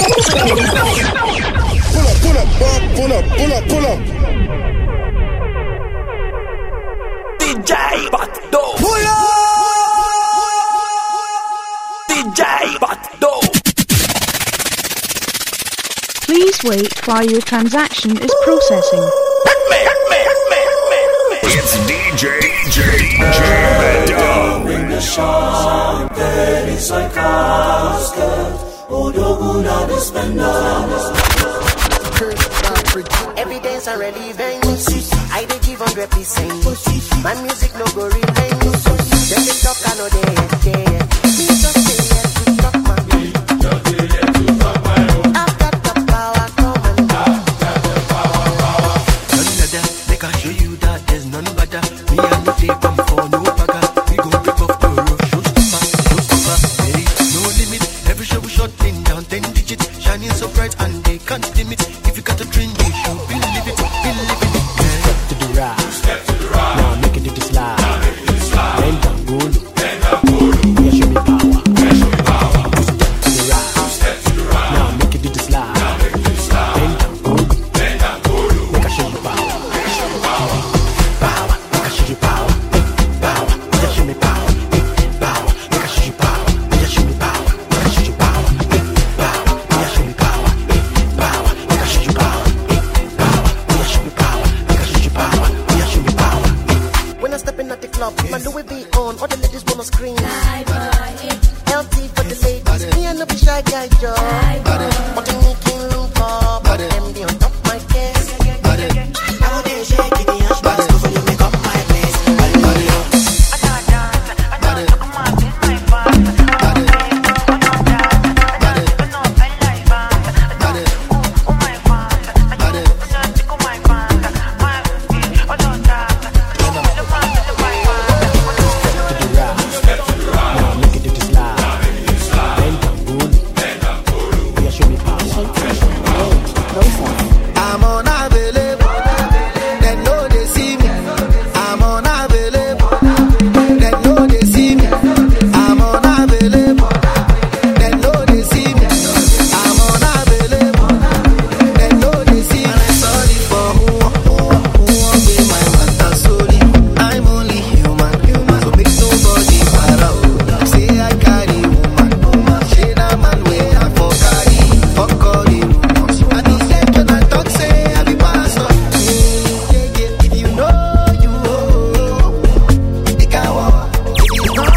Pull up. DJ Batdo. Pull up. DJ Batdo. Please wait while your transaction is processing. It's DJ Batdo. Bring the champagne, it's like Oscar. Odoguna the spender. Every day's a relevance. I dey give 100%. My music no go revenge. Them they talk, I know they me just say yes to talk my own. I've got the power, come and go. None other, they can show you that there's none better. Me and the day come for no bagger. We gon' break off the road, showstopper. There is no limit. Every show we shot in down 10 digits, shining so bright and they can't limit. If you got a dream, you should believe it. Step to the right, now make it to the slide. Bend down, go low. Yeah, show me power. Step to the right, now make it to the slide. Bend down, go low. Make I show you power. Power, make I show you power. Power, yeah, show me power. Power, make I show you power. Yeah, show me power. Make I show you power. Power, yeah, show me power. Power, make I show you power. Power, yeah, show me power. Make I show you power. Yeah, show me power. When I step in at the club, my Louis V on, all the ladies wanna scream. LT for the ladies, me and no be shy guy, Joe. What you need king for, but MD on top my case. How they shake it, the hash bars, go for you, make up my place. I'm unavailable. They know they see me. I'm unavailable. They know they see me. I'm unavailable. They know they see me. I'm unavailable. They know they see me. I'm sorry for who won't be my matter. Sorry, I'm only human. So make nobody para. Say I carry woman. Say that man way I for carry. Fuck all the rumors. And he said when I talk say I be pastor. If you know you they can walk. If you not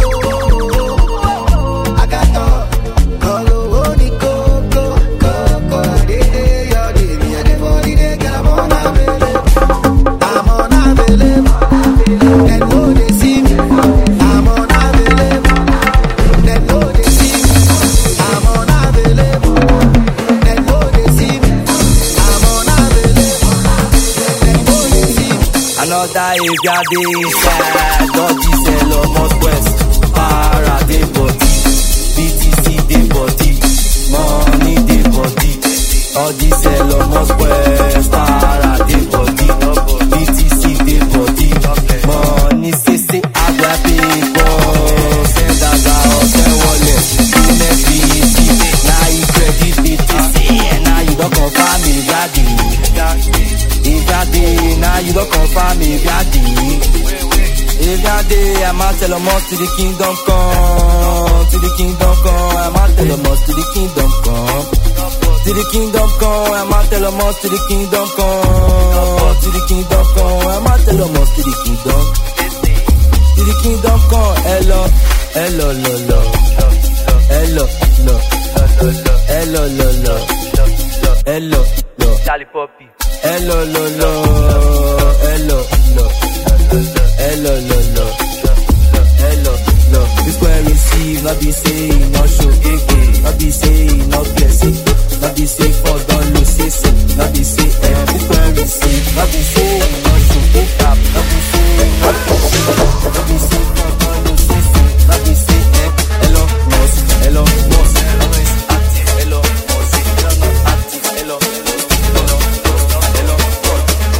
I got talk. Call only coco. They your day. Me and the body they get I'm unavailable. I'm unavailable. They know they see me. I'm unavailable. They know they see me. I'm unavailable. They know they see me. I'm unavailable. They know they see me. Another area dey side, dodgy sell almost west. Para dey body, BTC dey body, money dey body. All this sell almost west. Para dey body, BTC dey body, money say agba people. Send aga or send wallet, NFBC. Now you credit BTC, now you don't confirm me daddy. If that day, now you don't confirm if that day. If that day, I'm out tell them all to the kingdom come. To the kingdom come, I'm out tell them all to the kingdom come. To the kingdom come, I'm out tell them all to the kingdom come. To the kingdom come, I'm out tell them all to the kingdom. To the kingdom come, hello, hello, hello, hello, hello, hello, hello, hello, Charlie Poppy. Hello, hello, hello, hello, hello, hello, hello, hello. This where receive, not be saying, not show again, not be saying, not blessing, not be say for don't lose it, not be say, this where receive, not be saying, not show again, not be saying, not be say for don't lose it, not be say, hello, boss, hello, boss, hello, is active, hello, boss, hello, not active, hello, hello, hello.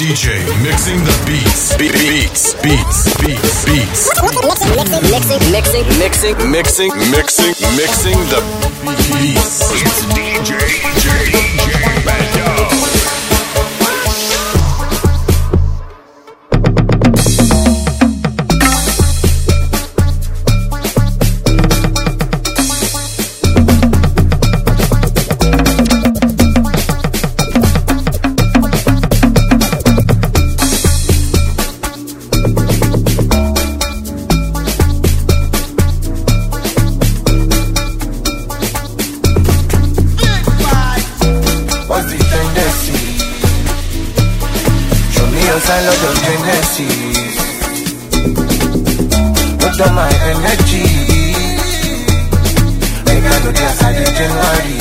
DJ mixing the beats. Beats. Mixing the beats. It's DJ Bando. I love your genesis. Put on my energy. Make I know this I did January.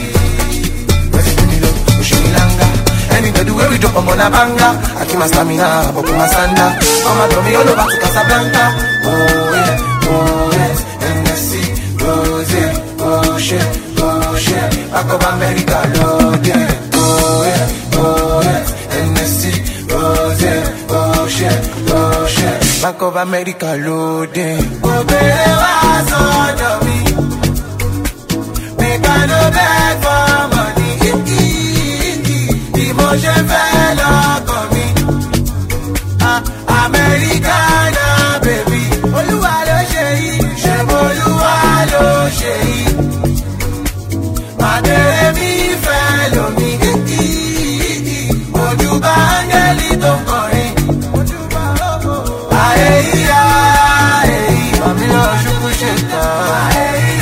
Anybody where we drop on a banger. I keep my stamina, but put my sanda. Come and throw me all over to Casablanca. Oh yeah, oh yes, NSC, Rose, oh shit, back of America, Lord, yeah. Oh yeah, oh yes, NSC. Oh shit, Bank of America loading. Go baby, what's on me? Make I no beg for money. Emotion fell on me. Americana, baby. Oluwa lo ṣe ṣe Oluwa lo ṣe. Madere mi fell on me. Ojú bangeli tó kọrin. Mami lọ ṣubú ṣe tán.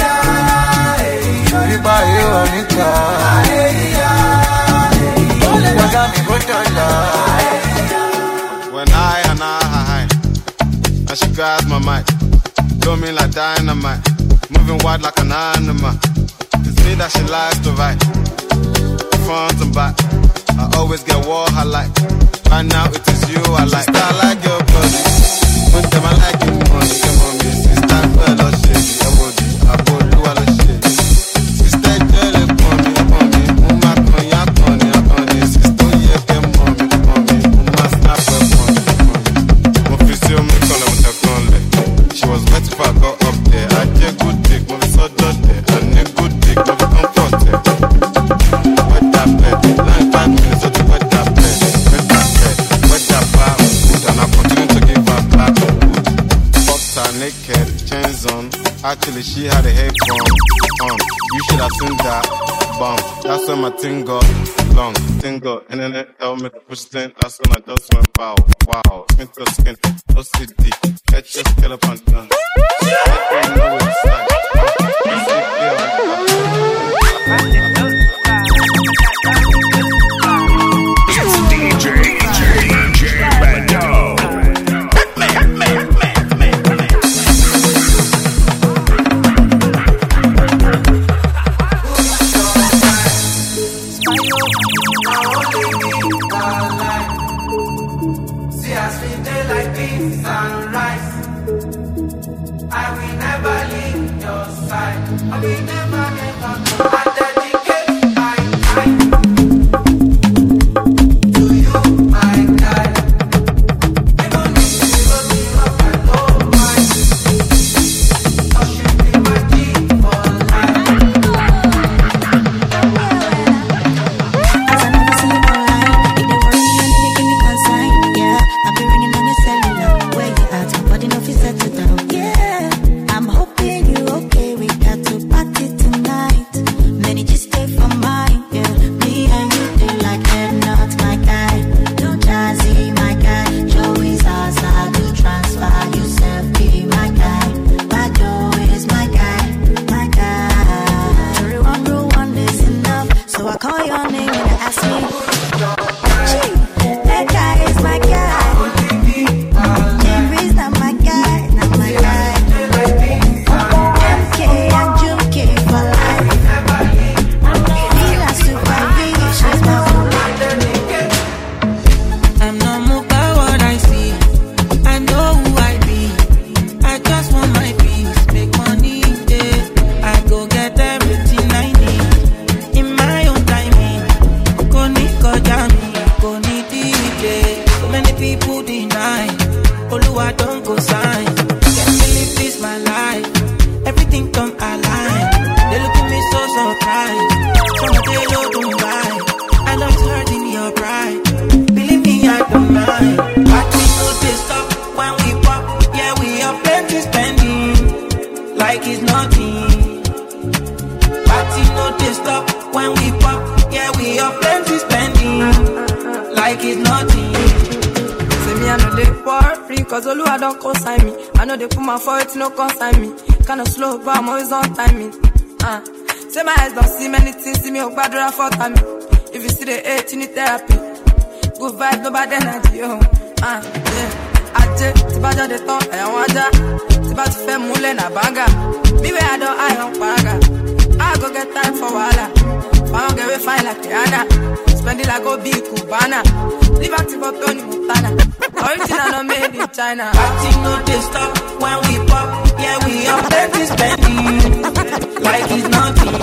Ṣorí báyé wà níta. Lọ́gá mi kò dọ̀la. When I and she grabs my mic, blow me like dynamite, moving wide like an animal. It's me that she likes to write, front and back. I always get what I like. Right now it is you I like. I like your body. When them I like your money, come on me. Sister, well, I shake your body. I go do all the shit. Sister, girl, on me. Uma konya konya. Sister, yeah, come on me. Uma snap up on me. Mo fi si omi kanle mo te kanle. She was wet if I got up there. I get good dick, mo fi so dot there. I need good dick, mo fi comfort there. Wet that bed, 9-5 minutes, so to wet that bed. Wet that bar, and I continue to give her back. Fucked her naked, chains on. Actually, she had a apron on. You should have seen that bomb. That's when my thing got long. Thing got internet, help me to push thing. That's when I just went wow. Skin to skin, OCD. Get your skill up and done. Let me know what it's like. I'm hoping you okay. We got to party tonight. plenty spending, like it's nothing. Party no they stop when we pop, yeah we are plenty spending, like it's nothing. Say me I know they worry, cause Oluwa don't consign me. I know they put my foot, no consign me. Kinda slow, but I'm always on timing. Say my eyes don't see many things, see me up bad for time. If you see the hate, you need therapy. Good vibe, no bad energy, yeah. Aje, tibaja de ton, I waja. Tiba to fe mule na banga. Me where I don't, I don't paga. I go get time for wala. I don't get we fine like Rihanna. Spend it like go be Cubana. Live active for Tony Montana. Original no made in China. Party no they stop when we pop, yeah we are plenty spending, like it's nothing.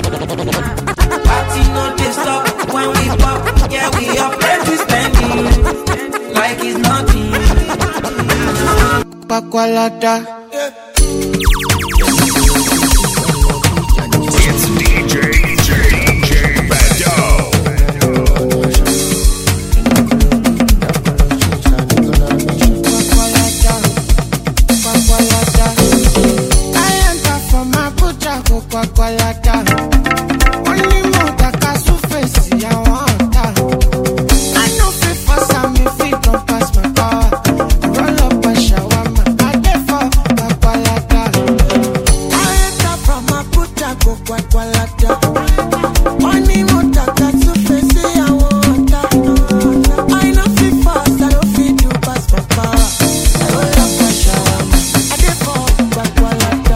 Party no they stop when we pop, yeah we are plenty spending, like it's nothing. Pakwalata. It's DJ Bado. I enter from my butcher, go Pakwalata. Only more that casu face, I want that. I know fit for some, if it don't pass my power. Roll up a shawarma, I get for Pakwalata. I enter from my butcher, go Pakwalata. Only more that casu face, I want that. I know fit for some, I don't fit to pass my power. Roll up a shawarma, I get for Pakwalata.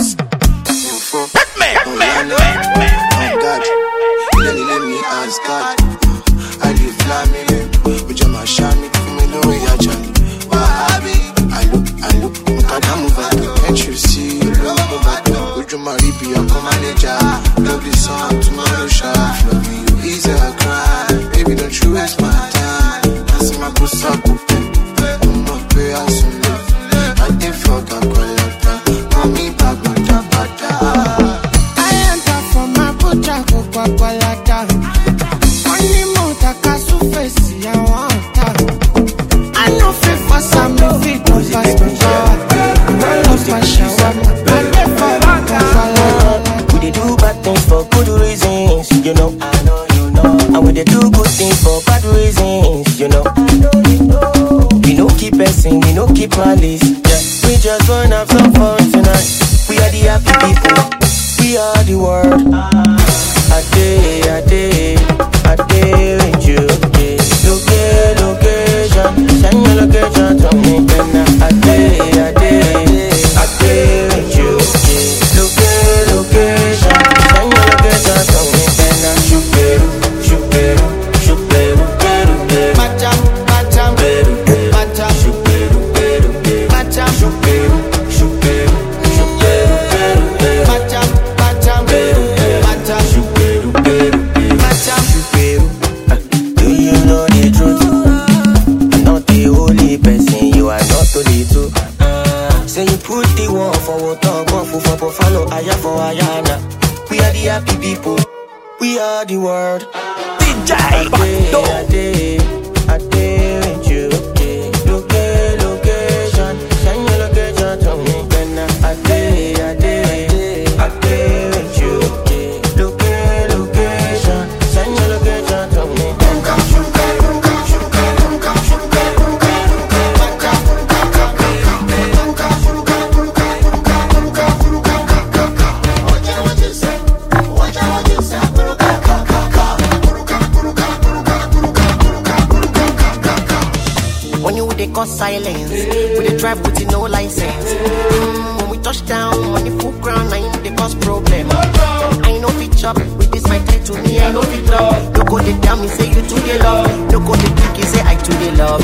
Silence. We dey drive with no license. When we touch down on the full ground, I ain't the cause problem. I know fit chop with this my to me. I know fit love. No go dey tell me say you too dey love. No go dey think you say I too dey love.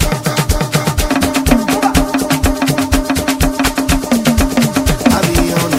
I be on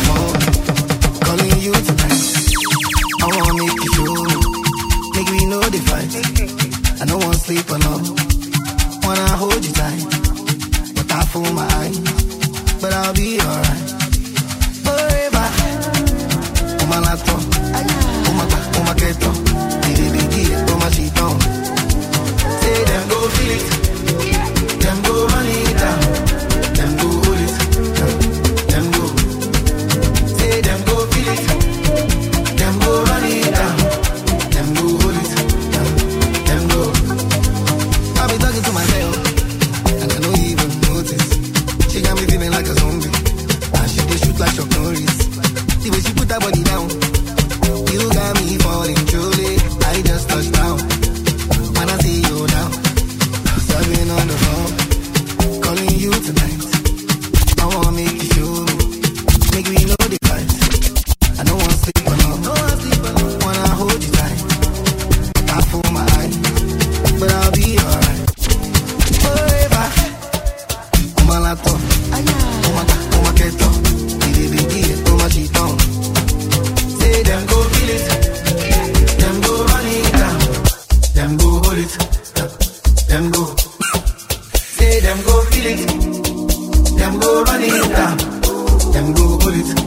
malato, uma keto, biggie, uma chiton. Say them go feel it, them go run it down, them go hold it, them go. Say them go feel it, them go run it down, them go hold it, them go. I be talking to myself, and I don't even notice. She got me feeling like a zombie, and she dey shoot like Chuck Norris. The way she put that body down, you got me falling truly. I just touched down, when I see you now, serving on the phone, calling you tonight. I wanna make you show me, make me know the fight. I don't wanna sleep alone, wanna hold you tight. I fool my eye, but I'll be alright. Forever, uma lato, uma keto, biggie, uma chiton. Say them go feel it, them go run it down, them go hold it, them go. Say them go feel it, them go run it down, them go hold it.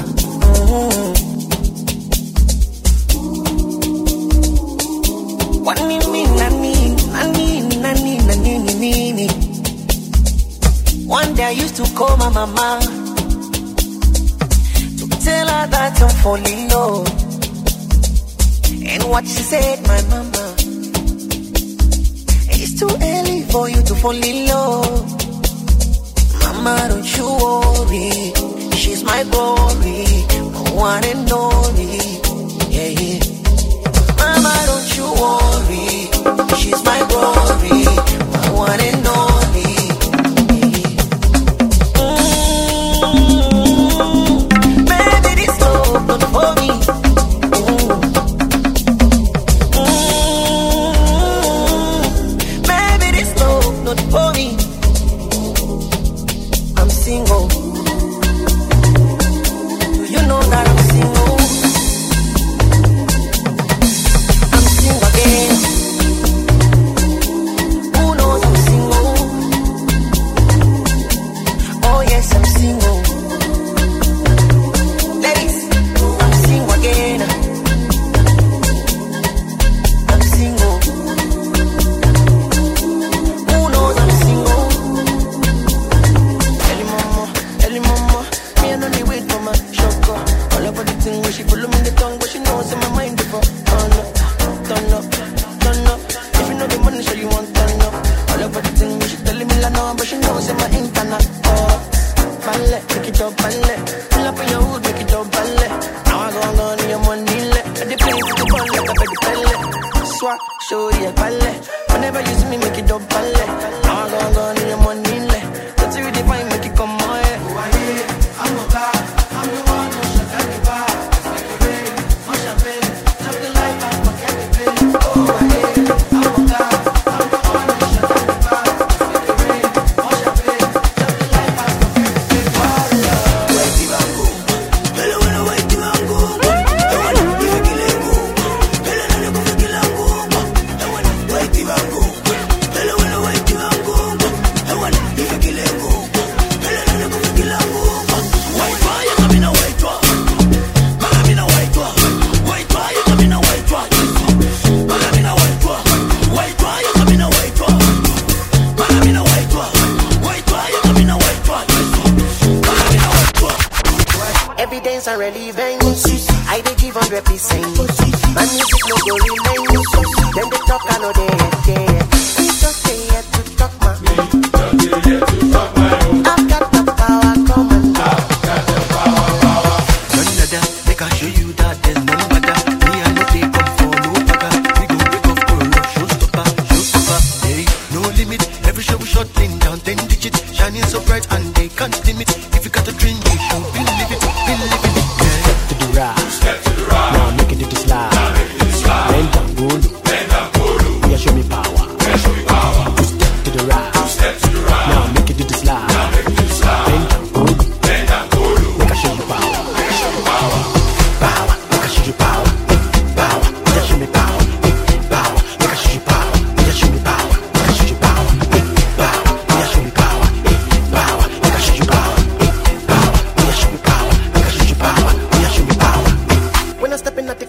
What me mean, nani. One day I used to call my mama to tell her that I'm falling low. And what she said, my mama, it's too early for you to fall in love. Mama, don't you worry, she's my glory, my one and only. Yeah, yeah. Mama, don't you worry, she's my glory, my one and only. Baby, this love not for me. Baby, this love not for me. I'm single. Do you know that I'm single? I'm single again. Who knows I'm single? Oh yes, I'm single. Ladies, I'm single again. I'm single. Who knows I'm single? Early mama, me and only wait for my shocker. All about the thing where she follow me the tongue, but she knows in my mind before. Turn up. If you know the money, sure you want turn up. All about the thing where she telling me la no, but she knows in my internet. Oh, ballet, make it up, ballet. Pull up in your hood, make it up, ballet. Now I go on in your money, let the plane to the ball like a baby ballet. Swat, show you a ballet. Whenever you see me, make it up, ballet. Now I go on in your money, let that's really fine, make it come on. I'm a god, I'm the one who shut down the bar. Make it rain, my champagne, drop the light out, my candy pain. Oh, I'm a god, I'm the one who shut down the bar. Make it rain, my champagne, drop the light out, my candy pain. Wait, Ivango, hello, wait, Ivango. I wanna be a killengo, hello, wait, Ivango. Wait, Ivango, hello, wait, Ivango. I wanna be a killengo. Evidence and relevance, I dey give 100%. My music no go remain. Then they talk, I know they care. We just say here to talk, man. I've got the power, come on. Make I show you that there's no matter. Me and no they come for no matter. We gon' break off for showstopper. Hey, no limit. Every show we shot in down 10 digits, shining so bright and they can't limit. If you got a dream, you should believe it. Step to the right. Now make it to the slide. Bend down, go low. Yeah, show me power. Two step to the right. Now make it to the slide. Bend down, go low. Make I show you power. Power, make I show you power. Power, make I show me power. Power, make I show you power. Make I show me power. Make I show you power. Power, make I show me power. Power, make I show you power.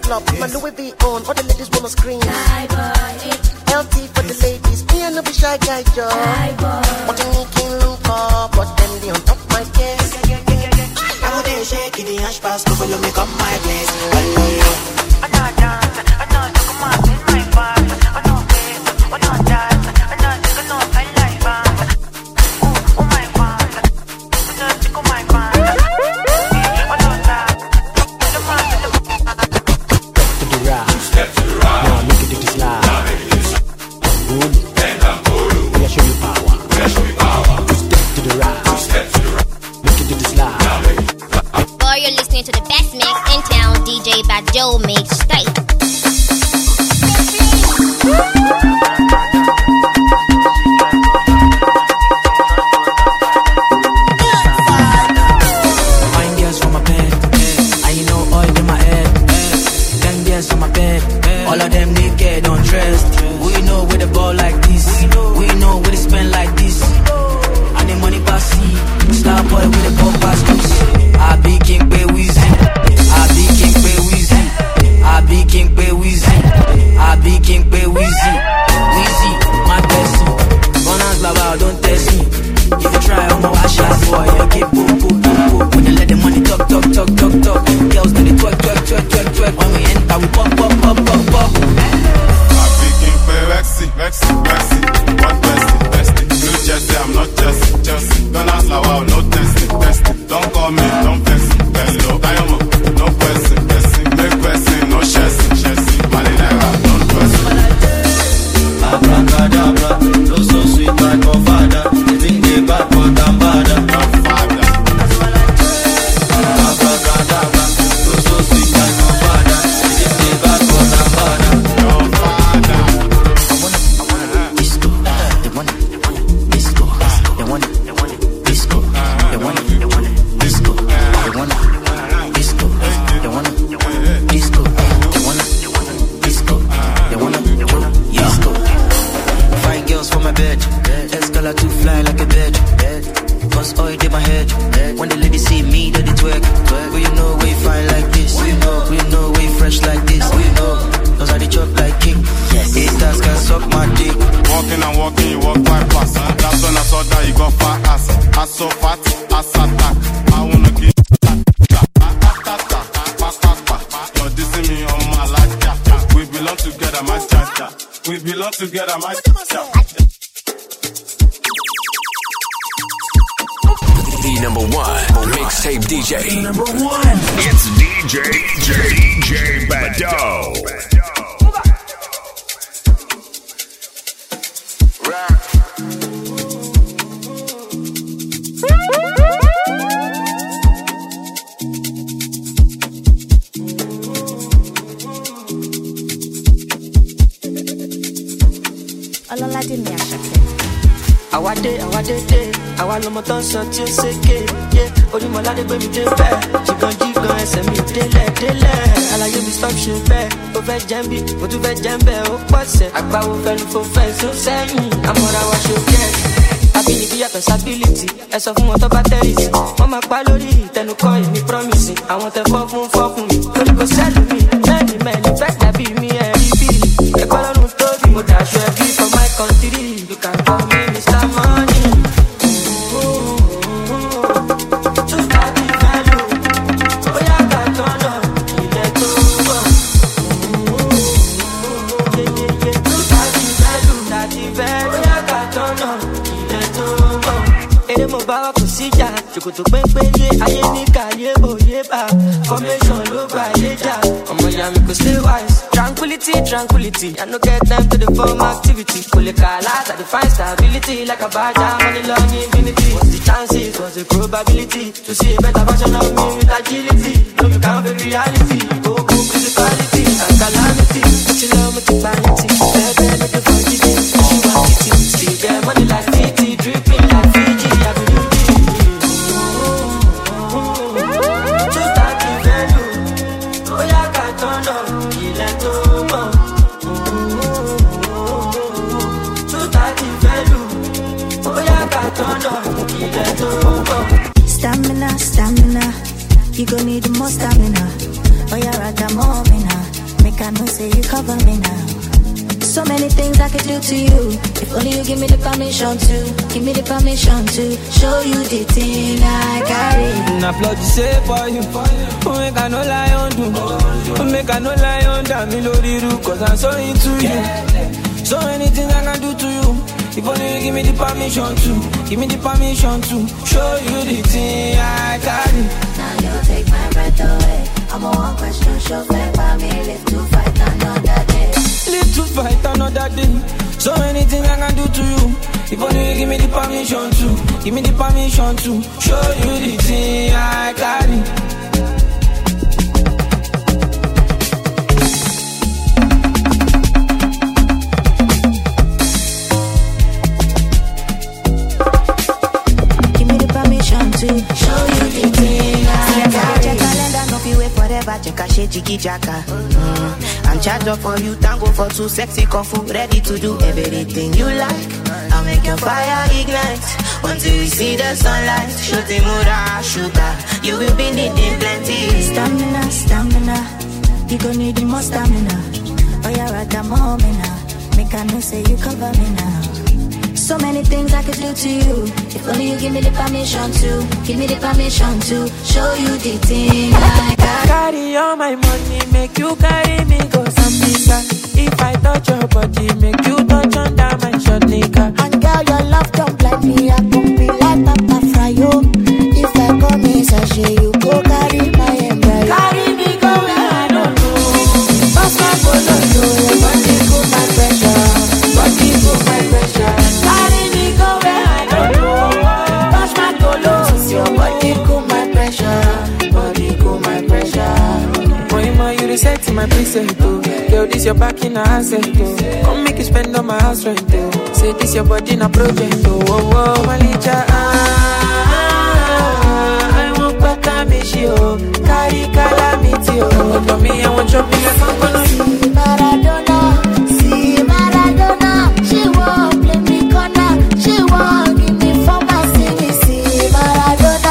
club, my Louis V on, all the ladies wanna scream. LT for the ladies, me and no be shy guy, Joe. What you making look up, but them they on top my case. I would shake in the hash pass, go follow me, come my place. You're listening to the best mix in town, DJ Bado Mix State. Fine girls from my bed, and you know oil in my head. 10 girls on my bed, all of them naked, undressed. We know where the ball like this, we know where they spend like this. And the money pass see, star boy with the ball pass loose. I be king pay Weezy, I be king pay Weezy, I be king pay Weezy, I be king pay Weezy, Weezy, my bestie. Bonans baba, don't test me. If you try, I'm a wash out boy. Okay, boom, boom, boom, boom. When they let the money talk, talk, talk, talk, talk. Girls do the twerk, twerk, twerk, twerk, twerk. When we enter, we pop, pop, pop, pop, pop. I be king pay Vexy, Vexy, Vexy. What bestie, bestie? New Jersey, I'm not Chelsea, Chelsea. Don't ask like wow, no testing, testing. Don't call me, don't vex me. Hello, Diamond, no question, question. Make question, no chassis, chassis. Malinera, don't question. Abracadabra, no so sweet like my father. You think they bad, but I'm bad. Abracadabra, no so sweet like my father. You think they bad, but I'm bad. Your father. Disco, they want it, disco, they want it, disco, they want it, disco, they want it, disco, they want it, disco, they want it, disco, they want it, disco. Fine girls for my bed, escalate to fly like a bird. Cause oil in my head. When the ladies see me, they twerk. But you know we fine like this. We know we fresh like this. We know those are the chop like king. Haters can suck my dick. Walking and walking, you walk right past. That's when I saw that you got fat ass. Ass so fat, ass attack. I wanna give you're dissing me on my life. We belong together, my cha-cha. We belong together, my cha-cha. The number one mixtape DJ. Number one. It's DJ Bado. Ọlọ́ládé mi Àṣàkẹ́. Àwa lọmọ tó ń sọ tí ó ṣèké. Onímọ̀ládé gbé mi dé bẹ́ẹ̀. Jìgàn ẹsẹ̀ mi délẹ̀. Àlàyé mi stop ṣe bẹ́ẹ̀. Ó fẹ́ jẹ́ ń bí, mo tún fẹ́ jẹ́ ń bẹ́ẹ̀. Ó pọ̀sẹ̀, àgbáwo fẹ́nu fò fẹ́ sún sẹ́yìn. Àmọ́ra wa ṣe kẹ́. Abínibí yàtọ̀ sábílìtì. Ẹ sọ fún wọn tó bá tẹ́rìsì. Wọ́n máa pa lórí ìtẹnukọ́ èmi promise. Àwọn tẹ fọ́ fún mi. Lórí kò sẹ́lù mi. Mẹ́ni fẹ́ dàbí mi ẹ̀rí bíi. Ẹ̀kọ́ lọ́run tóbi. Mo dàṣọ ẹbí for my country. You can call me Mr. Money. Ṣòkòtò pẹ́pẹ́ yé ayé ní kàyé bòye bá formation ló gbà yé jà ọmọ ìyá mi kò stay wise. Tranquility, I no get time to the form activity. Kò lè kà láti define stability like a badger money long infinity. What's the chances, what's the probability to see a better version of me with agility? No you can't be reality, go physicality and calamity. But you love me to vanity, baby make you forgive me. She want it, still get money like Titi, dripping like Fiji, I believe. Stamina, you gon' need more stamina. Oh yeah, rather more mina. I know say you cover me now. So many things I could do to you. If only you give me the permission to. Give me the permission to show you the thing I carry. I plot to say for you. Make I no lie on do. Make I no lie on damn me loriru. Cause I'm so into you. So many things I can do to you. If only you give me the permission to. Give me the permission to show you the thing I carry. Now you take my breath away. I'm a one question show fair by me. Live to fight another day. Live to fight another day. So many things I can do to you. If only you give me the permission to. Give me the permission to show you the thing I carry. To show you the thing I got. Check calendar, no fi wait forever. Check a shade jiggy jacka. I'm charged up for you, tango for two, sexy kung fu, ready to do everything you like. I'll make your fire ignite until you see the sunlight. Show the mura sugar, you will be needing plenty. Stamina, stamina, you gon' need the more stamina. Oh yeah, right, I'm home now. Make I know say you cover me now. So many things I could do to you. If only you give me the permission to. Give me the permission to show you the thing I got. Carry all my money, make you carry me go Sambisa. If I touch your body, make you touch under my short nigga. And girl, your love don't blind me. I gon' be like Papa Fryo. If I come in sachet, you go carry my embryo. Carry me go where I don't know. Pass my bolo, your body cool my pressure. Body cool my pressure. Your body cool my pressure, body cool my pressure. Boy, you reset my preset, oh. Girl, this your back in a asset, oh. Come make you spend on my house rent, oh. Say this your body in a project, oh. Oh, oh, Malicha, I want back a mishi, oh. Carry calamity, oh. For me, I want your big and see Maradona, she won't play me corner, she won't give me for my city, see Maradona,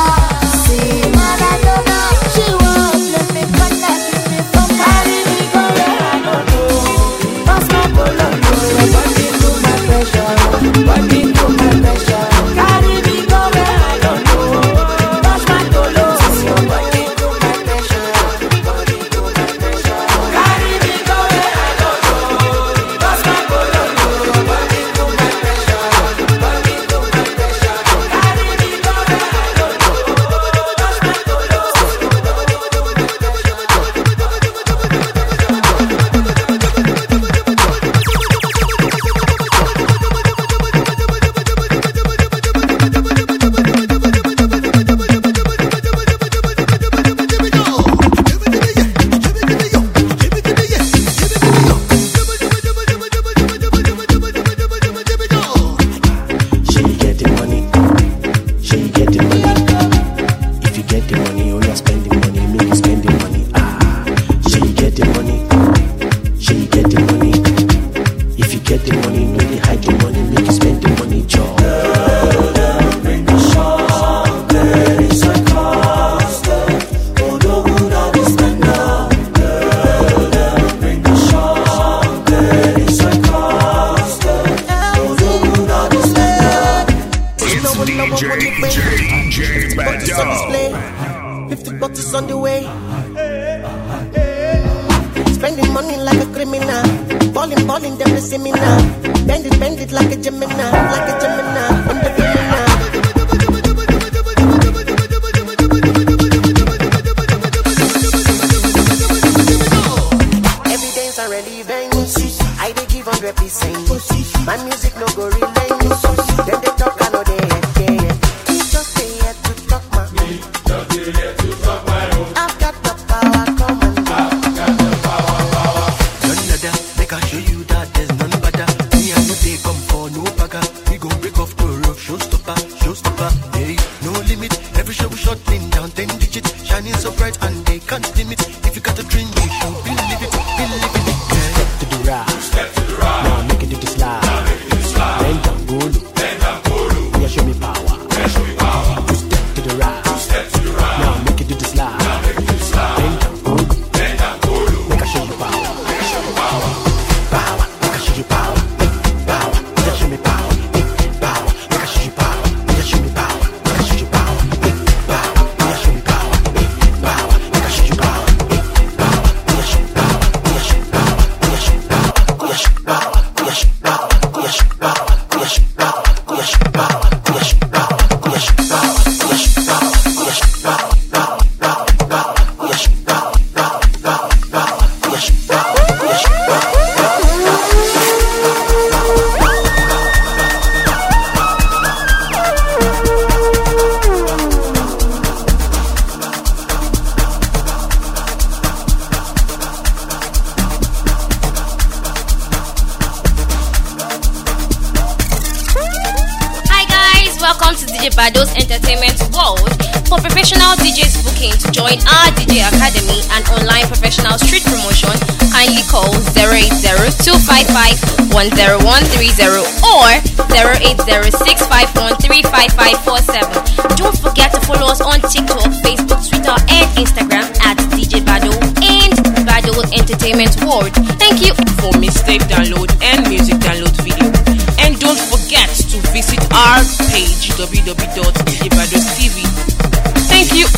she won't let me connect, give me for carry me go where I don't know. Pass my bolo, your body to my pressure, body to my pressure. Carry me go where I don't know. Pass my bolo, your body to my pressure, body to my pressure. Carry me go where I don't know. Pass my bolo, your body to my pressure, body to my pressure. Carry me go where I don't know. DJ Bado. 50 bottles on the way. Spending money like a criminal. Balling, them they see me now. Bend it like a Gemini, on the criminal. Evidence and relevance. I dey give 100%. My music no go relent. Then they talk, I know they hear. We just stay here to talk, man. I've got the power, come on. None other, make I show you that there's none better. Me and no they come for no bagger. We gon' break off the roof, showstopper. Hey, no limit. Every show we shot in down 10 digits, shining so bright and they can't dim it. If you got a dream, you should believe it. Step to the right, now make it to the slide. Bend down, go low. DJ Bado's Entertainment World. For professional DJs booking to join our DJ Academy and online professional street promotion, kindly call 080-255-10130 or 080-651-35547. Don't forget to follow us on TikTok, Facebook, Twitter, and Instagram at DJ Bado and Bado Entertainment World. Thank you for mixtape download and music download video. And don't forget to visit our page www.djbados.tv. Thank you.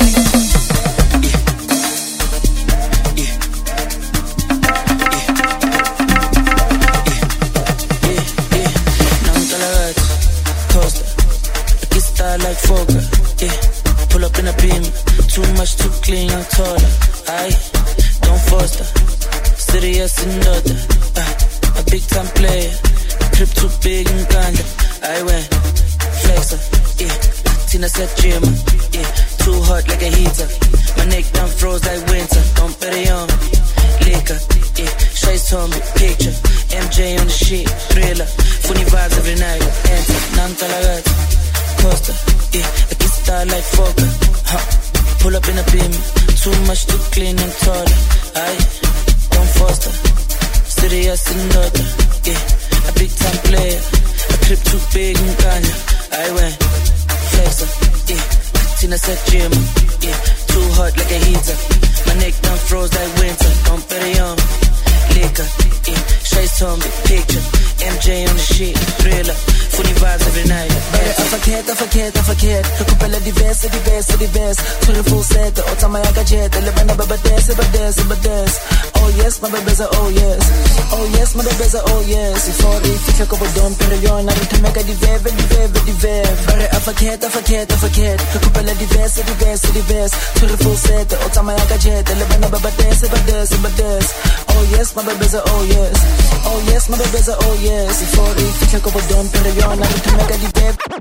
Like Fokker, yeah. Pull up in a beam, too much, too clean, I'm taller. Aye, don't foster, serious and other. A big time player, crib too big and ganja. I went flexer, yeah. Tina said gym, yeah. Too hot like a heater. My neck down froze like winter. Don't bet it on liquor, yeah. Shades on me, picture. MJ on the sheet, thriller. Funny vibes every night. Enter, non-tolerant. Coaster, yeah, I can style like Fokker, pull up in a beam, too much, too clean and taller. Aye, don't foster, serious and other, yeah, a big time player, a crib too big and ganja. I went flexer, yeah, Tina said gym, yeah, too hot like a heater. My neck down froze like winter. Don't bet it on liquor, yeah, shades on me, picture. MJ on the sheet, thriller. Funny vibes every night. I forget. Recupera diverse. Full set, the Otama Gadget, the Levana Babades. Oh yes, my babies are oh yes. Oh yes, my babies are oh yes. Before they fix a couple dump in the yarn, I need to make a dive. I forget. Recupera diverse. Full set, the Otama Gadget, the Levana Babades. Oh yes, my babies are oh yes. Oh yes, my babies are oh yes. Before they fix a couple dump in the yarn, I need to make a dive.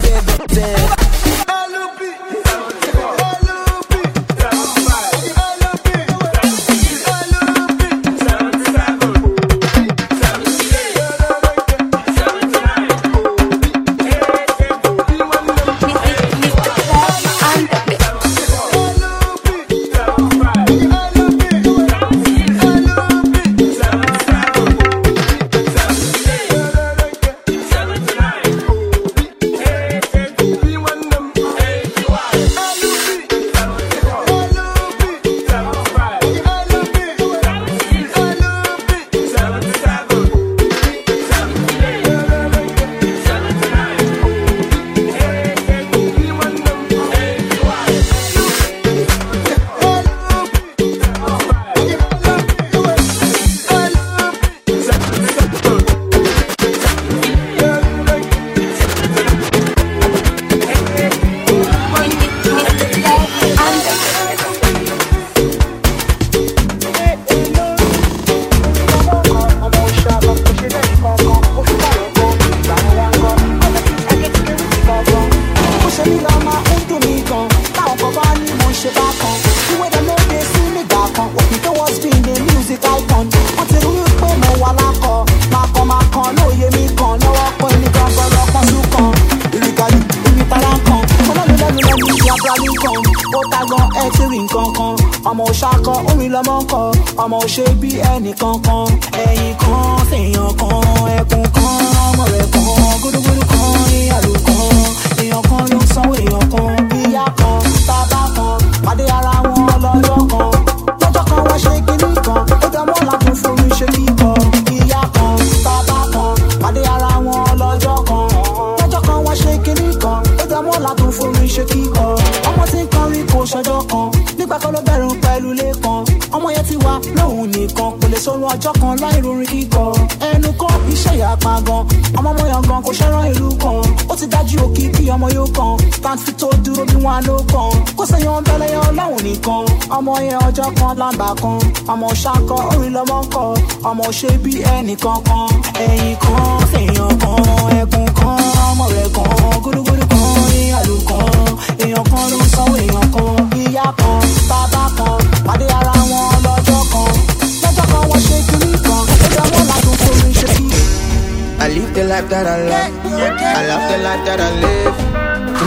ọmọ ṣe bí ẹnì kankan ẹ̀yìn kan fèèyàn kan ẹkùn kan ọmọ rẹ̀ kan gúdúgúdú kan ìyàlú kan èèyàn kan ló ń sanwó èèyàn kan ìyá kan bàbá kan pàdé ara wọn lọ́jọ́ kan wọ́n ṣe kíní kan ó dá mọ́ làkún forí ṣe kíkọ ìyá kan bàbá kan pàdé ara wọn lọ́jọ́ kan wọ́n ṣe kíní kan ó dá mọ́ làkún forí ṣe kíkọ ọmọ tí ń kọrin kò ṣọjọ́ kan nígbà kan ló bẹ̀rù pẹ̀lú lẹ́kan ọmọ yẹn ti wá lóhùn nìkan kò lè sọ̀rọ̀ ọjọ́ kan láì rorin kíkọ ẹnu kan iṣẹ́ ìyá pa gan ọmọ yan gan kò ṣẹ́ràn ìlú kan ó ti dájú òkì kí ọmọ yóò kan pàǹtí tó dúró bí wọn ló kan kó sẹ́yìn bẹ́lẹ̀ yẹn láwùn nìkan ọmọ yẹn ọjọ́ kan láǹbà kan ọmọ ṣakọ orin lọ́mọ kọ ọmọ ṣe bí ẹnì kankan ẹ̀yìn kan fèèyàn kan ẹkùn kan ọmọ rẹ̀ kan gúdúgúdú kan ìyàlú kan èèyàn kan ló ń sanwó èèyàn kan ìyá kan bàbá kan pàdé ara wọn lọ́jọ́ kan wọ́n ṣe kíní kan ó dá wọn ládùn fún mi ṣe kí. I live the life that I love. I love the life that I live.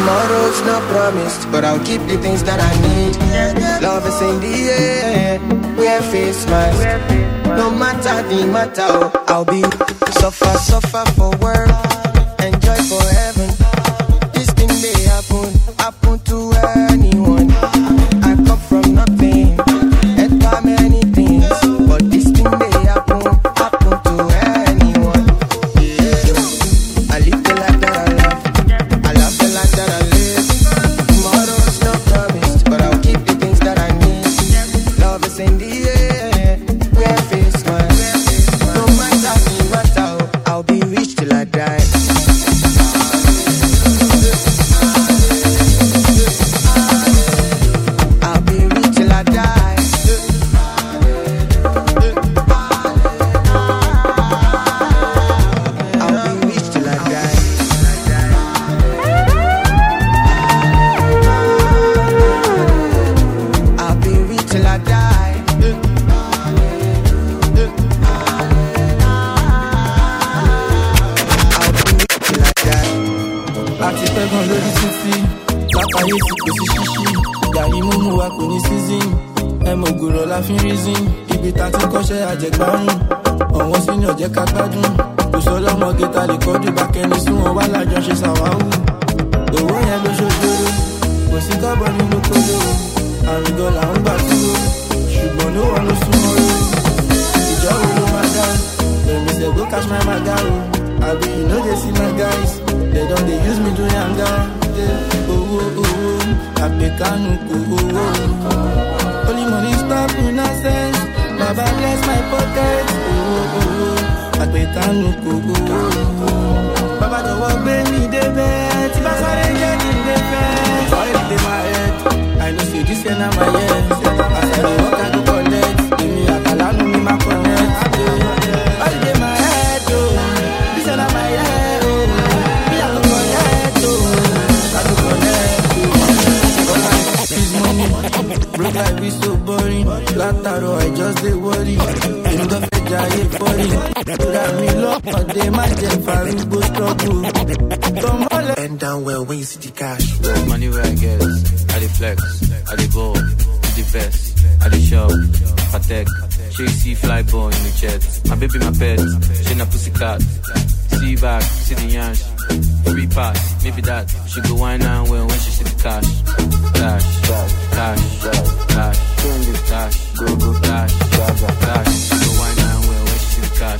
Tomorrow's not promised, but I'll keep the things that I need. Love is in the air, wear face mask. No matter the matter, I'll be suffer for work, enjoy for heaven. This thing they happen to anyone. I come from nothing, enter many things, but this thing they happen to anyone. I live the life that I love, I love the life that I live. Tomorrow's not promised, but I'll keep the things that I need. Love is in the air, wear face mask. No matter the matter, I'll be rich till I die. I'll be rich till I die. I'll be rich till I die. I'll be rich till I die. Àti pẹ́gàn lórí títí lápáyé ti pèsè ṣíṣí gàrí múmú wa kò ní season ẹmọ ògùrọ̀ la fi ń reason ibi ta ti kọ́ṣẹ́ àjẹgbárùn ọ̀wọ́n sínú ọ̀jẹ́ ká gbádùn kò sọ lọ́mọge ta lè kọ́dù bá kẹni sún wọn wá lájọ ṣe ṣàwáwù owó yẹn ló ṣojóró kò sí kábọ̀ nínú kóló àrùn gan là ń gbà dúró ṣùgbọ́n ló wọ́n ló súnmọ́ ró ìjọ wo ló máa dá lèmi ṣẹ̀gbó cash my maga o àbí you no dey see my guys. They don't they use me to yanga. I pay Kanuku. Only money stop in a sense. Baba bless my pocket. I pay Kanuku. Baba don't want me the bed. If I can't get in the bed, oil in my head. I know see this and my head. I said I walk and go collect. Give me a calano, me my connect. Oil in my head, this and my head. Broke life is so boring. Lataro, I just dey worry. In the fedja, I falling. Got me locked, but they might just go struggle. Bend down well when you see the cash. Money where I get, I dey flex, I dey ball, the vest, I dey shop, patek. She see fly ball in the jet. My baby, my pet, she na pussycat. See back, see the yansh. Free pass, maybe that. She go wine and well when she see the cash. Dash, cash, cash, cash, go, dash, cash. She go wine and well when she see the cash.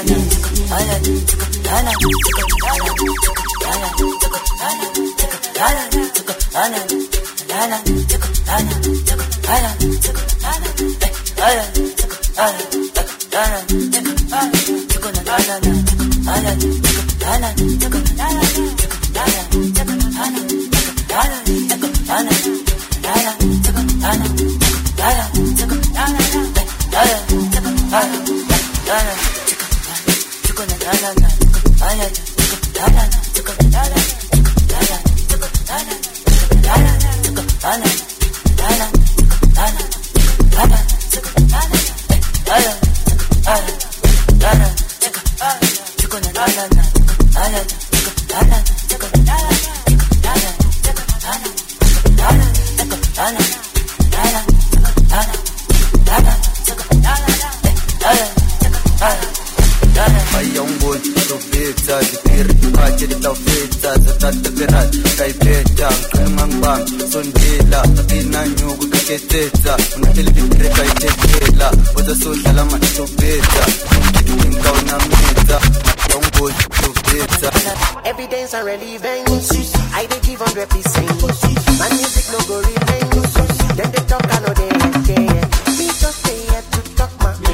Evidence and relevance. I dey give 100%. My music no go relent. Then they talk, I know they care. Me just stay here to talk my own.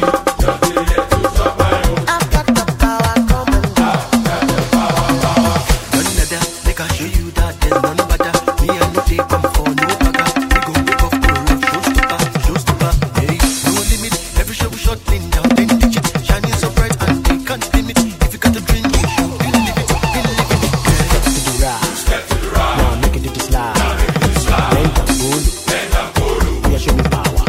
I've got the power, come and go. None other, make I show you that there's none better. Me and no take come for no bagger. We go pick up the road, showstopper. Hey, no limit. Every show we shot clean down, then digit. Shining so bright and they can't dim it. If you got a dream, you should believe it. Step to the right. Now make it to the slide. Bend and pull. Yeah, show me power.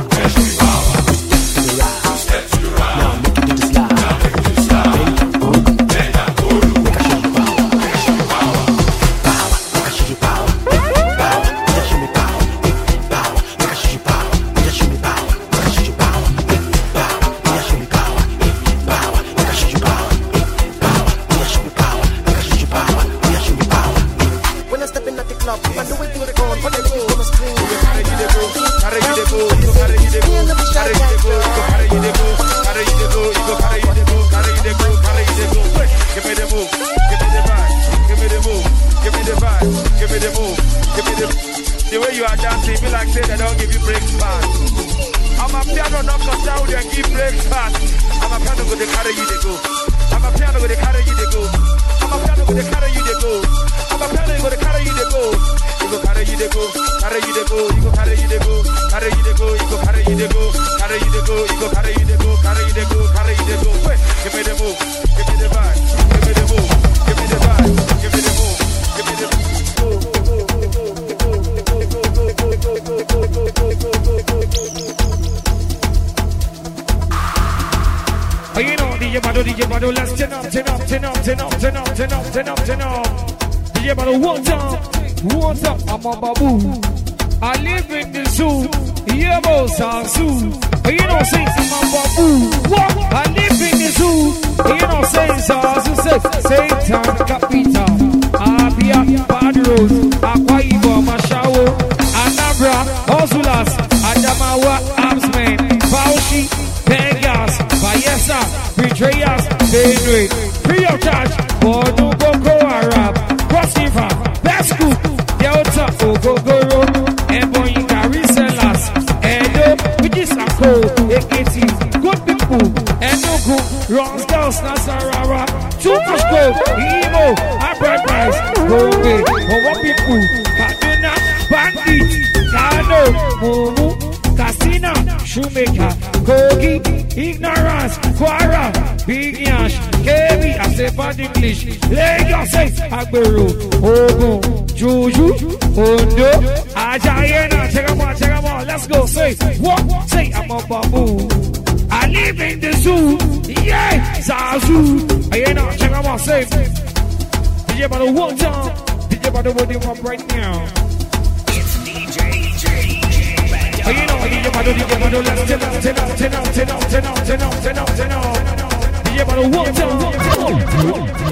Step to the right. Now make it to the slide. Bend and pull. Make I show you power. Power. Make I show you power. Power. Make I show me power. Power. Make I show you power. Make I show me power. Make I show you power. Power. Make I show me power. Power. Make I show you power. Power. Make I show me power. Make I show you power. Make I show me power. When I step in at the club, I do it thing on the thing on the screen. Me and the bitch, Give me the move, give me the vibe, give me the move, give me the vibe, give me the move, give me the. The way you are dancing, be like say they don't give you breaks fast. I'm a piano knocker down and give breaks fast. I'm a piano go they carry you they go. I'm a piano go they carry you they go. I'm a piano go they carry you they go. I'm a piano go they carry you they go. You go carry you they go, carry you they go, you go carry you they go, carry you they go, you go carry you they go, carry you they go, you go carry you they go, carry you they go, carry you they go. Wait, give me the move, give me the vibe, give me the move, give me the vibe, give me the move, give me the move. Oh, you know, DJ Bado, let's turn up. DJ Bado, what's up, I'm a babu. I live in the zoo, yeah, boss, I'm zoo. Oh, you know, say, I'm a babu. What? I live in the zoo, you know, say, Satan, Capital, Abia, Bad Road, Akwa Ibom, Mashawo, Anambra, Ozulas, Adamawa, Absman, Bauchi, Vegas, Bayelsa, Betrayers, Benue, free of charge, Borno, Boko Haram, Cross River, Besku, Delta, Ogogoro, Ebonyi, Resellers, Edo, Wijisako, Ekiti, good people, Enugu, Ronsdale, Nasarawa, Chukwusko, Imo, Hybrid Price, Gombe, Owo people, Kaduna, Bandit, Kano, Mumu, Castina, Shoemaker, Kogi, Ignorance, Kwara, Big Yash, KB, I say bad English, Lagos, say Agbero, Ogun, Juju, Ondo, Ajayena, check them out, let's go, say, what, say, I'm a babu, I live in the zoo, yeah, Zazu, Ayena, check them out, say, DJ Bado, one time, DJ Bado, what do you want right now? Oh, you know, DJ Bado, let's turn up. DJ Bado, one time.